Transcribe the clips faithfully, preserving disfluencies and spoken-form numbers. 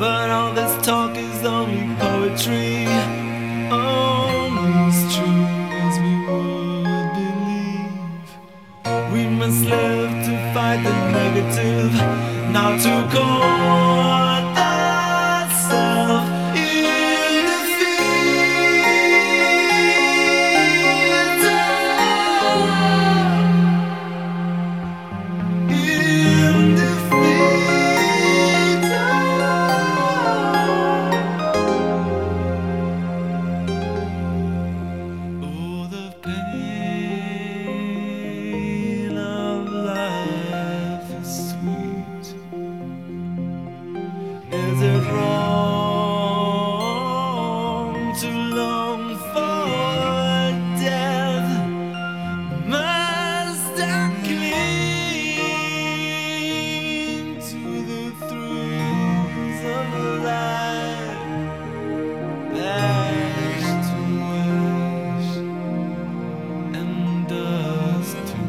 But all this talk is only poetry, only as true as we would believe. We must live to fight the negative, not to court the self in defeat. In defeat. Oh, the pain of life is sweet. Is it wrong to long for death? Must I cling to the thrills of life? Ash to ash and dust to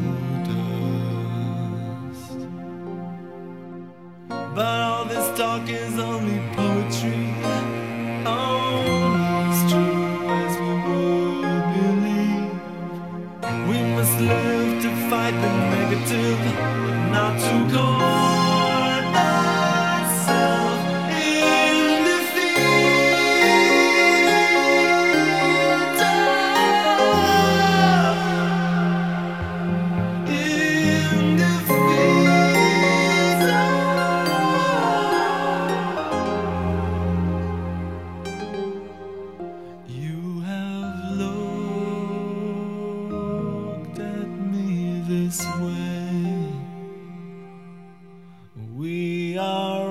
dust. But all this talk is only poetry, only as true as we would believe. We must live to fight the negative, not to court the self in defeat. In defeat. You have looked at me this way. We are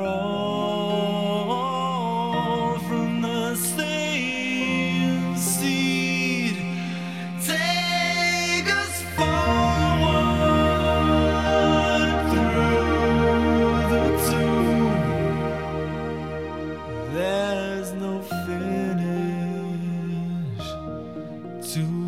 all from the same seed. Take us forward through the tomb. There's no finish to